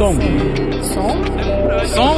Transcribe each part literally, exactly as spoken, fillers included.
Som. Som? Som.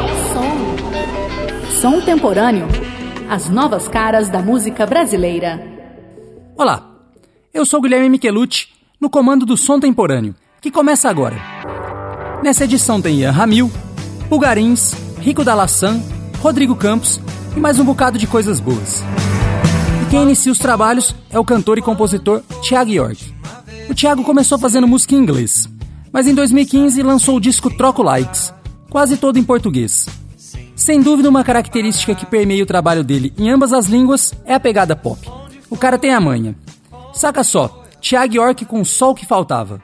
Som. Som temporâneo. As novas caras da música brasileira. Olá, eu sou Guilherme Michelucci, no comando do Som Temporâneo, que começa agora. Nessa edição tem Ian Ramil, Pulgarins, Rico da Laçã, Rodrigo Campos e mais um bocado de coisas boas. E quem inicia os trabalhos é o cantor e compositor Thiago York. O Thiago começou fazendo música em inglês, mas em dois mil e quinze lançou o disco Troco Likes, quase todo em português. Sem dúvida, uma característica que permeia o trabalho dele em ambas as línguas é a pegada pop. O cara tem a manha. Saca só, Thiago York com Só o que Faltava.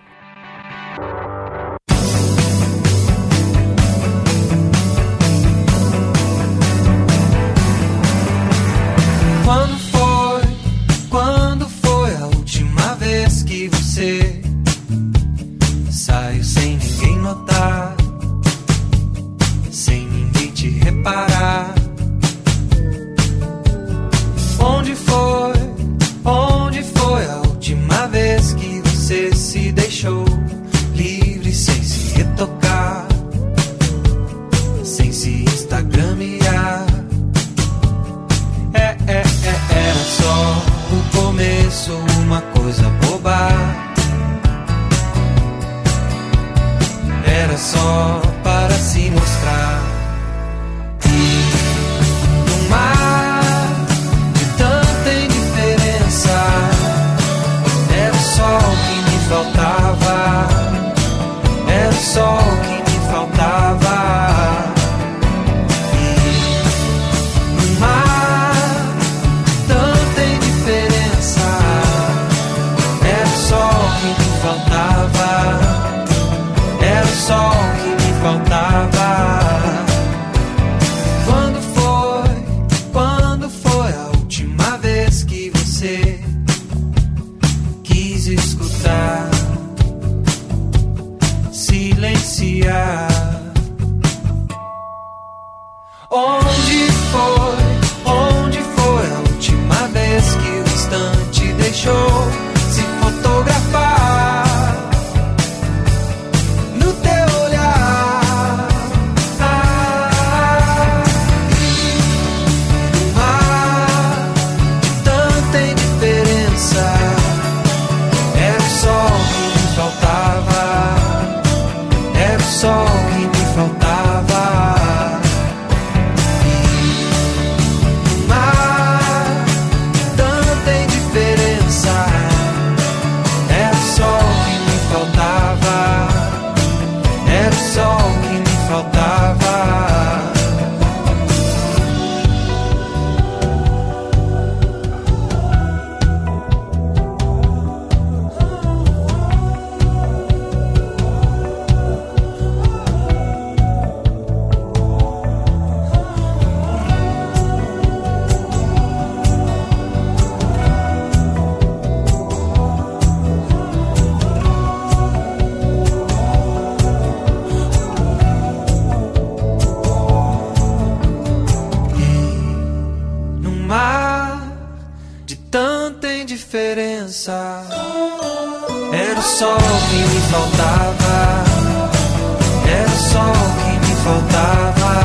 Quando foi, quando foi a última vez que você saiu sem ninguém notar, sem ninguém te reparar? Onde foi, onde foi a última vez que você se deixou livre sem se retocar, sem se instagramear? É, é, é, era só o começo, uma coisa boba. Era só para se mostrar. E no mar de tanta indiferença, era o sol que me faltava. Era o sol que me faltava. Só o que me faltava. Quando foi, quando foi a última vez que você quis escutar, silenciar? Onde foi, onde foi a última vez que o instante deixou se fotografar? Só o que me faltava. E no mar, tanta indiferença, era só o que me faltava. Era só o que me faltava. Era só o que me faltava. Era só o que me faltava.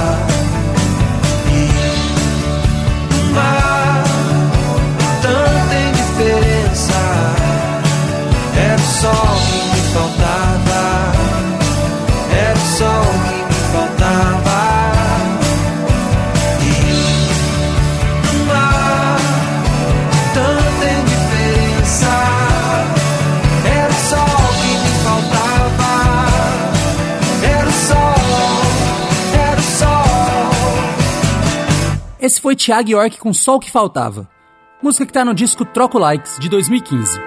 E no mar, tanta indiferença, era só o que me faltava. Era só o que me faltava. Esse foi Thiago York com Só o que Faltava, música que tá no disco Troco Likes, de dois mil e quinze.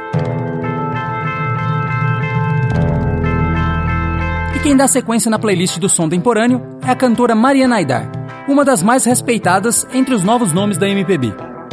E quem dá sequência na playlist do Som Temporâneo é a cantora Mariana Aidar, uma das mais respeitadas entre os novos nomes da M P B.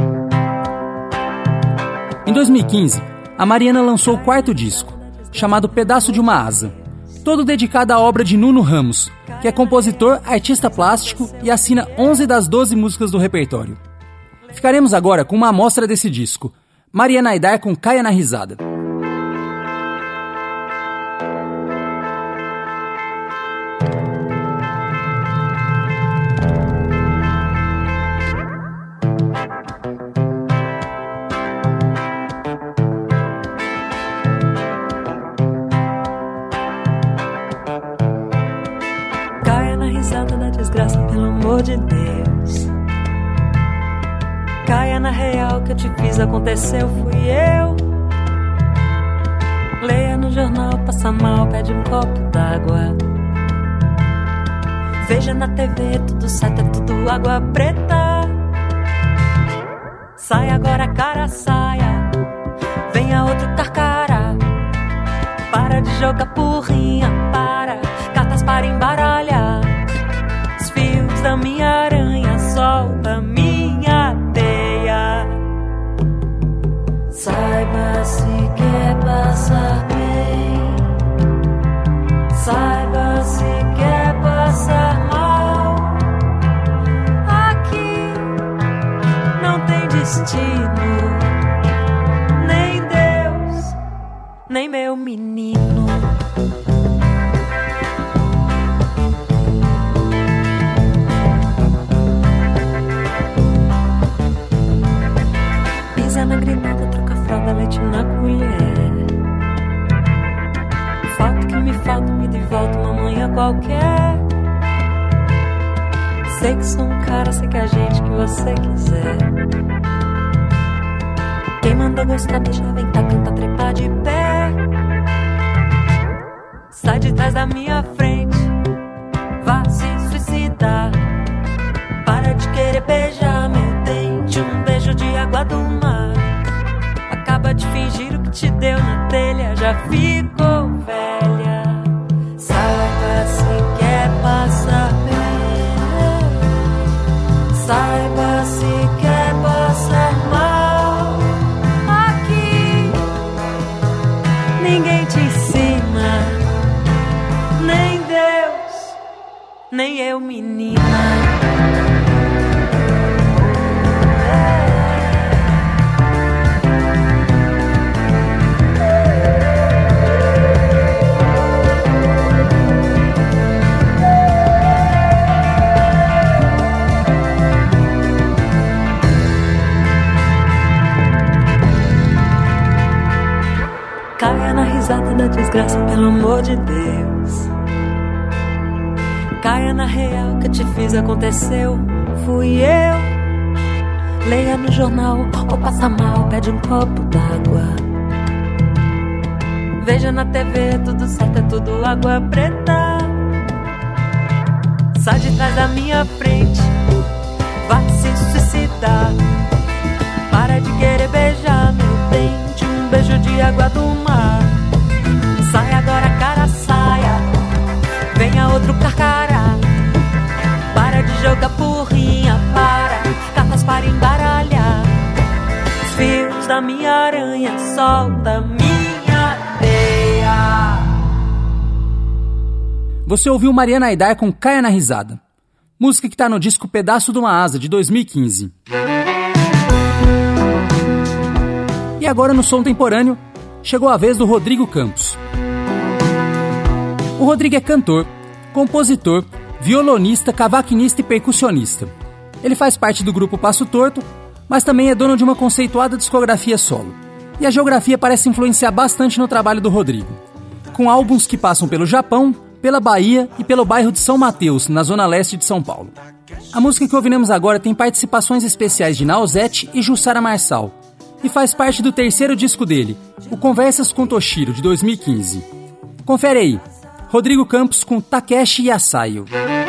Em dois mil e quinze, a Mariana lançou o quarto disco, chamado Pedaço de uma Asa, todo dedicado à obra de Nuno Ramos, que é compositor, artista plástico e assina onze das doze músicas do repertório. Ficaremos agora com uma amostra desse disco, Mariana Aidar com Caia na Risada. de Deus. Caia na real, que eu te fiz aconteceu, fui eu. Leia no jornal, passa mal, pede um copo d'água. Veja na T V, tudo certo, é tudo água preta. Sai agora, cara, saia. Venha outro carcará. Para de jogar porrinha, para. Cartas para embaralhar. Os fios da minha aranha, solta minha teia. Saiba se quer passar bem. Saiba se quer passar mal. Aqui não tem destino, nem Deus, nem meu menino. Pisa na grinada, troca fralda, leite na colher. Falta que me falta, me de volta uma manhã qualquer. Sei que sou um cara, sei que a gente que você quiser. Quem manda gostar, deixa ventar, tenta trepar de pé. Sai de trás da minha frente, vá se suicidar. Para de querer beijar meu dente, um beijo de água do mar. Acaba de fingir o que te deu na telha, já ficou velha. Saiba se quer passar bem. Saiba se quer passar mal. Aqui ninguém te ensina, nem Deus, nem eu, menina. Caia na risada da desgraça, pelo amor de Deus. Caia na real, que eu te fiz aconteceu, fui eu. Leia no jornal, ou passa mal, pede um copo d'água. Veja na T V, tudo certo, é tudo água preta. Sai de trás da minha frente, vai se suicidar. Para de querer beijar meu dente, um beijo de água do mar. Sai agora, cara, saia. Venha outro carcará. Para de jogar porrinha, para. Cartas para embaralhar. Os fios da minha aranha, solta minha teia. Você ouviu Mariana Aidar com Caia na Risada, música que tá no disco Pedaço de uma Asa, de dois mil e quinze. E agora no Som Temporâneo, chegou a vez do Rodrigo Campos. O Rodrigo é cantor, compositor, violonista, cavaquinista e percussionista. Ele faz parte do grupo Passo Torto, mas também é dono de uma conceituada discografia solo. E a geografia parece influenciar bastante no trabalho do Rodrigo, com álbuns que passam pelo Japão, pela Bahia e pelo bairro de São Mateus, na zona leste de São Paulo. A música que ouviremos agora tem participações especiais de Nausete e Jussara Marçal, e faz parte do terceiro disco dele, o Conversas com Toshiro, de dois mil e quinze. Confere aí, Rodrigo Campos com Takeshi Yasayo.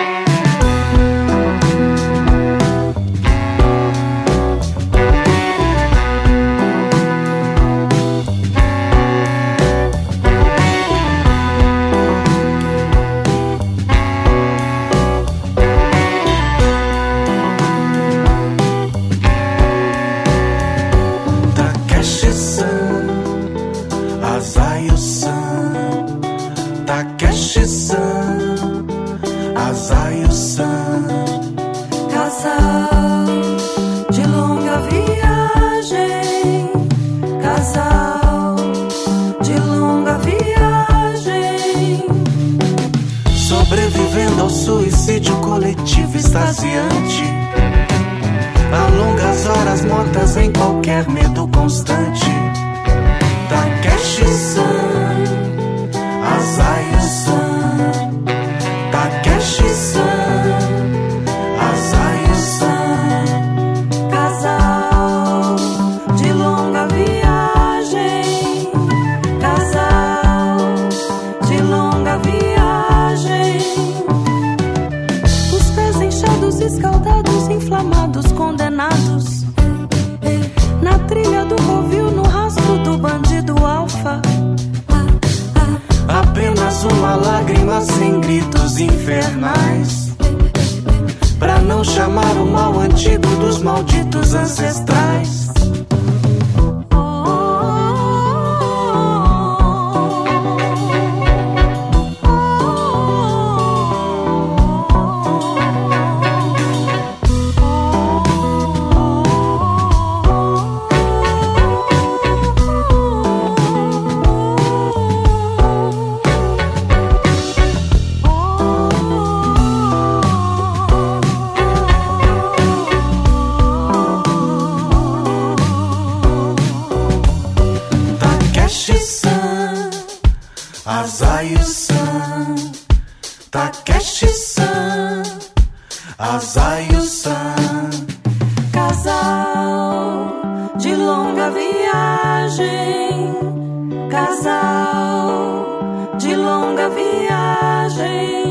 Suicídio coletivo extasiante, a longas horas mortas em qualquer medo constante. Takeshi-san, Azayo-san, Takeshi-san, Azayo-san. apenas uma lágrima sem gritos infernais, pra não chamar o mal antigo dos malditos ancestrais. Azayu-san, Takeshi-san, Azayu-san. Casal de longa viagem, casal de longa viagem.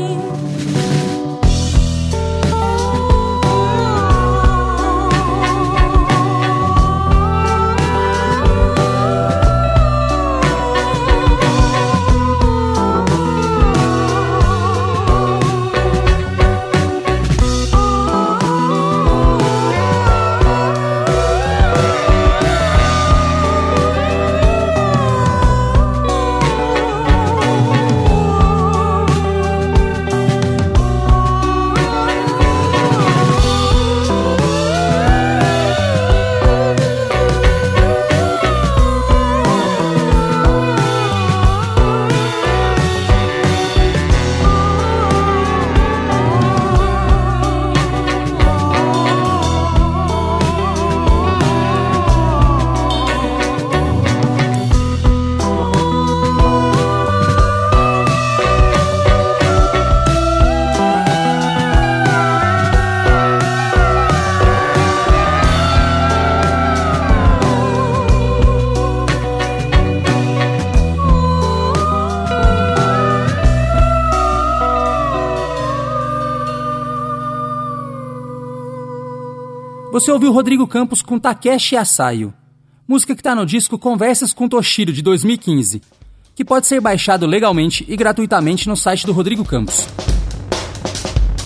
Você ouviu Rodrigo Campos com Takeshi Asayu, música que está no disco Conversas com Toshiro, de dois mil e quinze, que pode ser baixado legalmente e gratuitamente no site do Rodrigo Campos.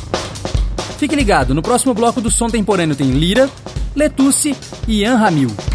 Fique ligado, no próximo bloco do Som Temporâneo tem Lira, Letusse e Ian Ramil.